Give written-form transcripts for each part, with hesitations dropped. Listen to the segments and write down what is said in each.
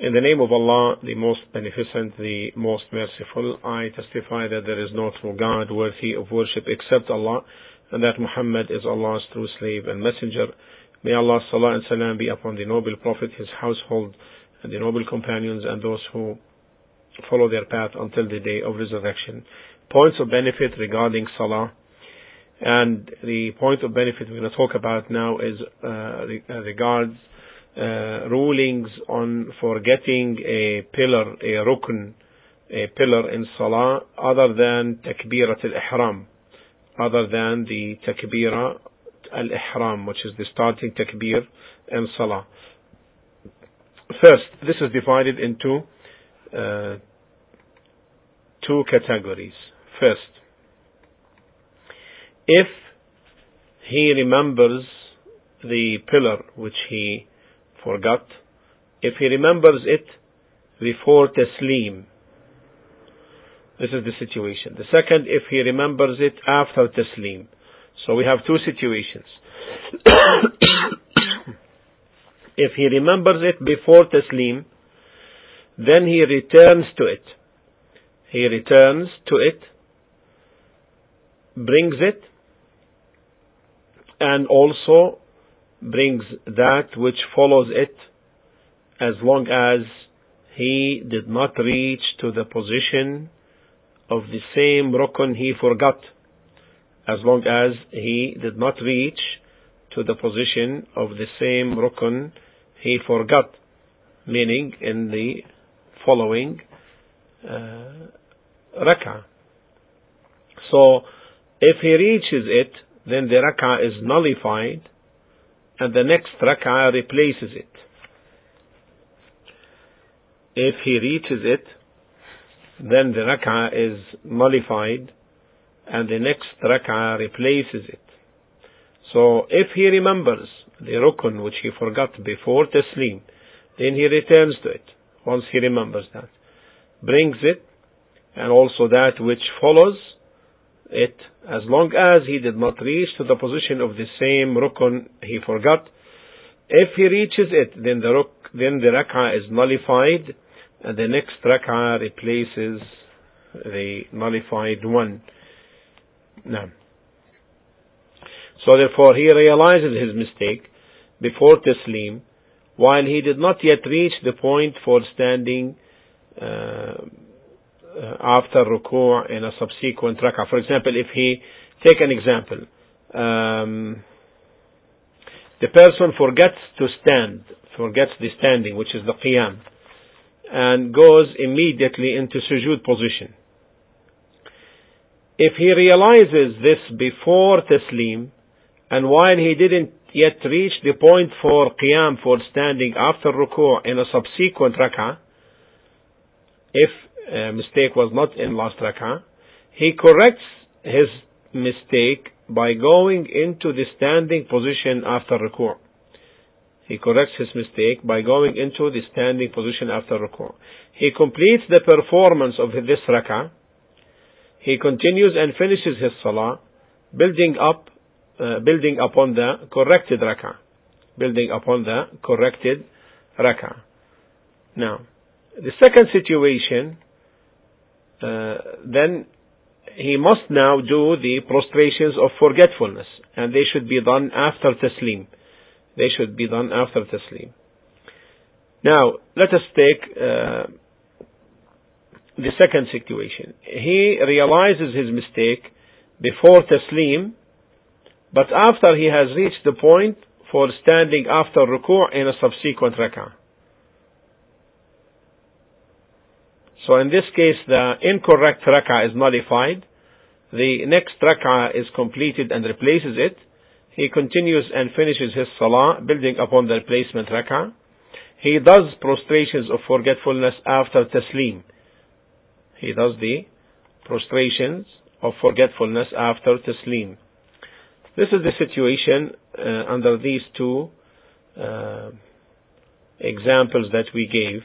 In the name of Allah, the most beneficent, the most merciful, I testify that there is no true God worthy of worship except Allah, and that Muhammad is Allah's true slave and messenger. May Allah's salah and salam be upon the noble Prophet, his household, and the noble companions, and those who follow their path until the day of resurrection. Points of benefit regarding salah. And the point of benefit we're going to talk about now is regards rulings on forgetting a pillar, a rukn, a pillar in salah other than takbirat al-ihram, other than the takbira al-ihram, which is the starting takbir in salah. First, this is divided into two categories. First, if he remembers the pillar which he forgot, if he remembers it before taslim, this is the situation. The second, if he remembers it after taslim. So we have two situations. If he remembers it before taslim, then he returns to it. He returns to it, brings it, and also brings that which follows it, as long as he did not reach to the position of the same rukn he forgot. As long as he did not reach to the position of the same rukn he forgot, meaning in the following rak'ah. So, if he reaches it, then the rak'ah is nullified, and the next rak'ah replaces it. If he reaches it, then the rak'ah is nullified, and the next rak'ah replaces it. So, if he remembers the rukn which he forgot before taslim, then he returns to it, once he remembers that, brings it, and also that which follows it, as long as he did not reach to the position of the same rukn he forgot. If he reaches it, then the rak'ah is nullified, and the next rak'ah replaces the nullified one. Now, so therefore he realizes his mistake before taslim, while he did not yet reach the point for standing after ruku' in a subsequent rak'ah. For example, if he, take an example, the person forgets the standing, which is the qiyam, and goes immediately into sujood position. If he realizes this before taslim, and while he didn't yet reach the point for qiyam, for standing after ruku' in a subsequent rak'ah, if mistake was not in last rak'ah, he corrects his mistake by going into the standing position after ruku'. He corrects his mistake by going into the standing position after ruku'. He completes the performance of this rak'ah. He continues and finishes his salah, building upon the corrected rak'ah. Building upon the corrected rak'ah. Now, the second situation, then he must now do the prostrations of forgetfulness, and they should be done after taslim. They should be done after taslim. Now, let us take the second situation. He realizes his mistake before taslim, but after he has reached the point for standing after ruku' in a subsequent rak'ah. So in this case, the incorrect rak'ah is nullified. The next rak'ah is completed and replaces it. He continues and finishes his salah, building upon the replacement rak'ah. He does prostrations of forgetfulness after taslim. He does the prostrations of forgetfulness after taslim. This is the situation under these two examples that we gave.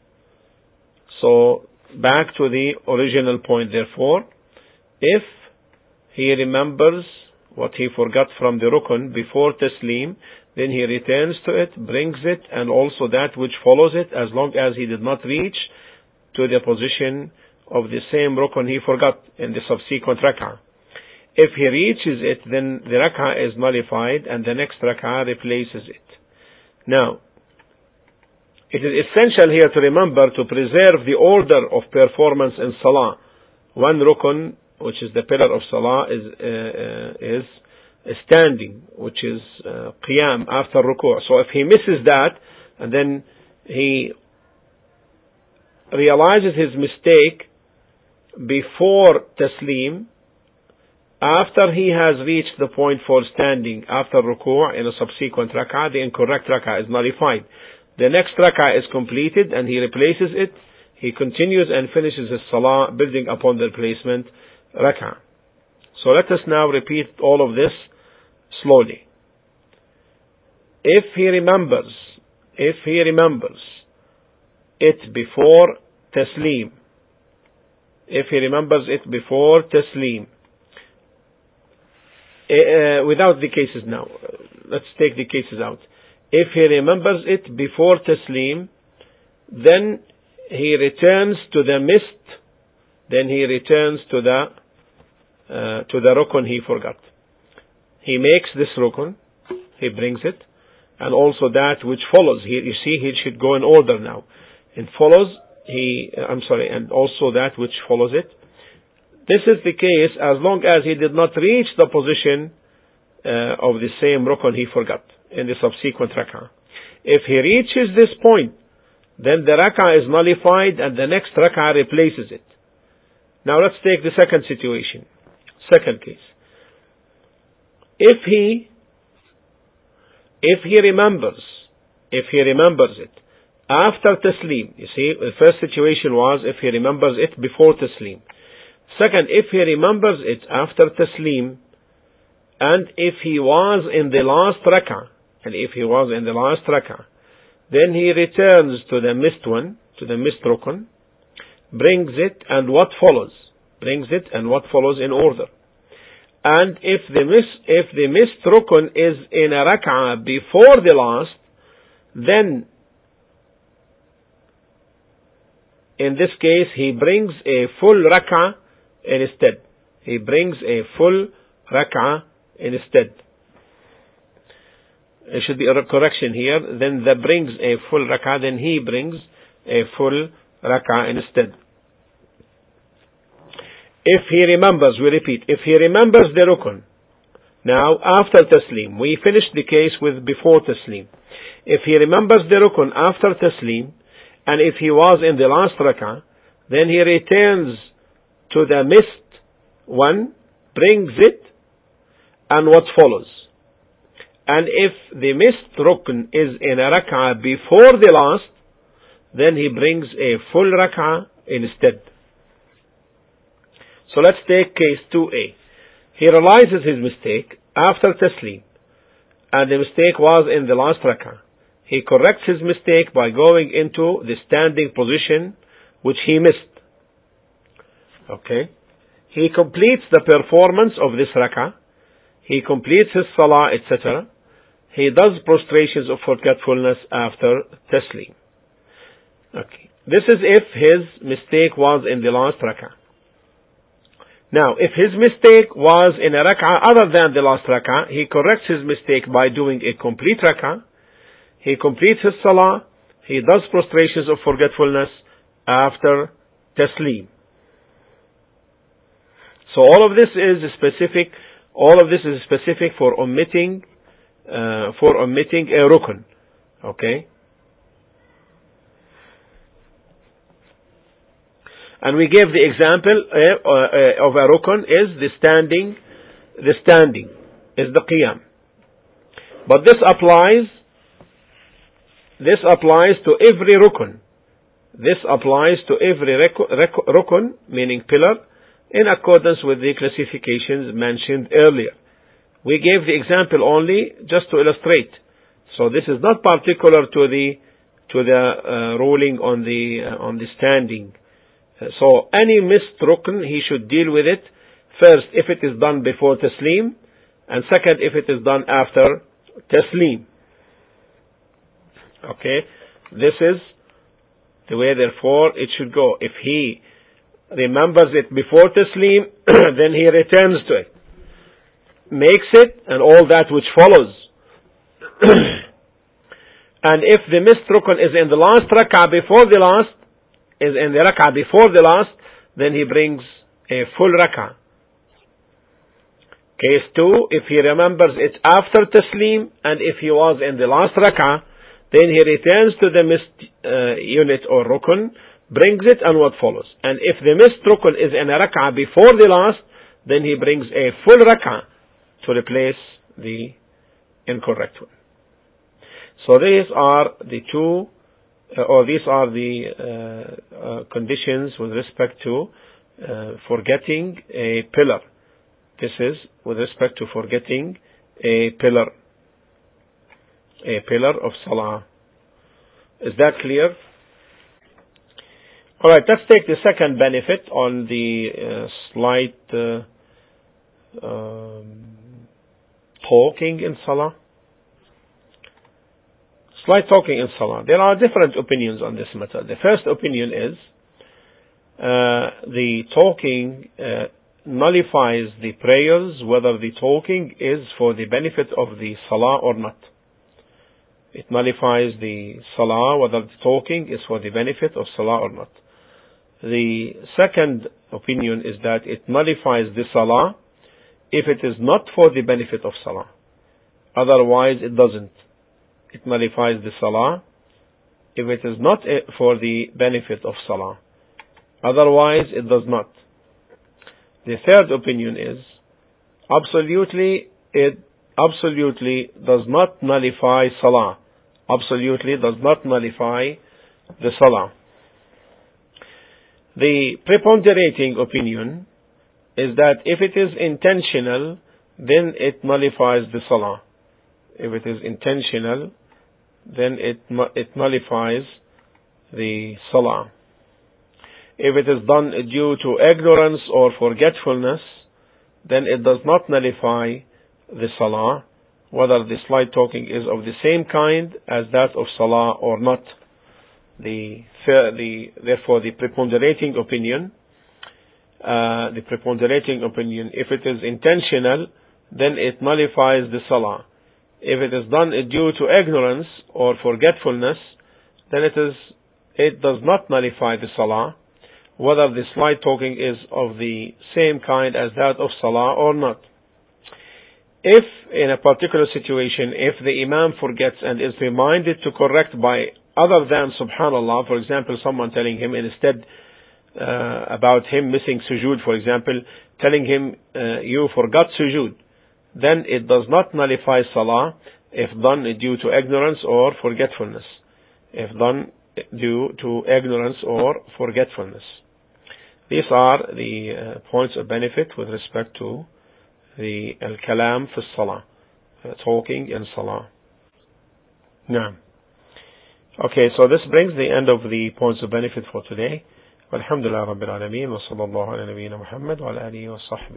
So, back to the original point, therefore, if he remembers what he forgot from the rukn before taslim, then he returns to it, brings it, and also that which follows it, as long as he did not reach to the position of the same rukun he forgot in the subsequent rak'ah. If he reaches it, then the rak'ah is nullified and the next rak'ah replaces it. Now, it is essential here to remember to preserve the order of performance in salah. One rukun, which is the pillar of salah, is standing, which is qiyam after ruku'. So if he misses that, and then he realizes his mistake before taslim, after he has reached the point for standing after ruku' in a subsequent rak'ah, the incorrect rak'ah is nullified. The next rak'ah is completed and he replaces it. He continues and finishes his salah building upon the replacement rak'ah. So let us now repeat all of this slowly. If he remembers it before taslim, without the cases now, let's take the cases out. If he remembers it before taslim, then he returns to the missed, then he returns to the rukun he forgot. He makes this rukun, he brings it, and also that which follows. You see, he should go in order now. It follows, and also that which follows it. This is the case as long as he did not reach the position of the same rukun he forgot in the subsequent rak'ah. If he reaches this point, then the rak'ah is nullified and the next rak'ah replaces it. Now let's take the second situation. Second case. If he remembers it after taslim, you see, the first situation was if he remembers it before taslim. Second, if he remembers it after taslim, and if he was in the last rak'ah, then he returns to the missed one, to the missed rukun, brings it and what follows in order. And if the missed rukun is in a rak'ah before the last, then in this case he brings a full rak'ah instead. There should be a correction here. Then that brings a full rak'ah, then he brings a full rak'ah instead. If he remembers, we repeat, if he remembers the rukun, now after taslim, we finished the case with before taslim. If he remembers the rukun after taslim, and if he was in the last rak'ah, then he returns to the missed one, brings it, and what follows. And if the missed rukn is in a rak'ah before the last, then he brings a full rak'ah instead. So let's take case 2a. He realizes his mistake after taslim, and the mistake was in the last rak'ah. He corrects his mistake by going into the standing position which he missed. Okay? He completes the performance of this rak'ah. He completes his salah, etc. He does prostrations of forgetfulness after taslim. Okay. This is if his mistake was in the last rak'ah. Now, if his mistake was in a rak'ah other than the last rak'ah, he corrects his mistake by doing a complete rak'ah. He completes his salah. He does prostrations of forgetfulness after taslim. So all of this is specific. All of this is specific for omitting a rukun. Okay. And we gave the example of a rukun is the standing is the qiyam. But this applies to every rukun. This applies to every rukun, meaning pillar, in accordance with the classifications mentioned earlier. We gave the example only just to illustrate. So this is not particular to the ruling on the standing. So any missed rukn, he should deal with it first if it is done before taslim, and second if it is done after taslim. Okay? This is the way, therefore, it should go. If he remembers it before taslim, then he returns to it, makes it, and all that which follows. And if the missed rukn is in the last rak'ah before the last, then he brings a full rak'ah. Case 2, if he remembers it after taslim, and if he was in the last rak'ah, then he returns to the missed unit or rukn, brings it, and what follows. And if the missed rukn is in a rak'ah before the last, then he brings a full rak'ah to replace the incorrect one. So these are the two, these are the conditions with respect to forgetting a pillar. This is with respect to forgetting a pillar of salah. Is that clear? Alright, let's take the second benefit on the slight talking in salah. Slight talking in salah. There are different opinions on this matter. The first opinion is the talking nullifies the prayers, whether the talking is for the benefit of the salah or not. It nullifies the salah, whether the talking is for the benefit of salah or not. The second opinion is that it nullifies the salah if it is not for the benefit of salah. Otherwise, it doesn't. It nullifies the salah if it is not for the benefit of salah. Otherwise, it does not. The third opinion is it absolutely does not nullify salah. Absolutely does not nullify the salah. The preponderating opinion is that if it is intentional, then it nullifies the salah. If it is intentional, then it nullifies the salah. If it is done due to ignorance or forgetfulness, then it does not nullify the salah, whether the slight talking is of the same kind as that of salah or not. Therefore, the preponderating opinion, if it is intentional, then it nullifies the salah. If it is done due to ignorance or forgetfulness, then it does not nullify the salah, whether the slight talking is of the same kind as that of salah or not. If in a particular situation, if the imam forgets and is reminded to correct by other than subhanallah, for example, someone telling him instead about him missing sujood, for example, telling him you forgot sujood, then it does not nullify salah if done due to ignorance or forgetfulness. If done due to ignorance or forgetfulness. These are the points of benefit with respect to the al-kalam fi salah, talking in salah. Now, okay, so this brings the end of the points of benefit for today. Alhamdulillah Rabbil Alameen wa sallallahu ala nabiyyina Muhammad wa ala alihi wa sahbihi.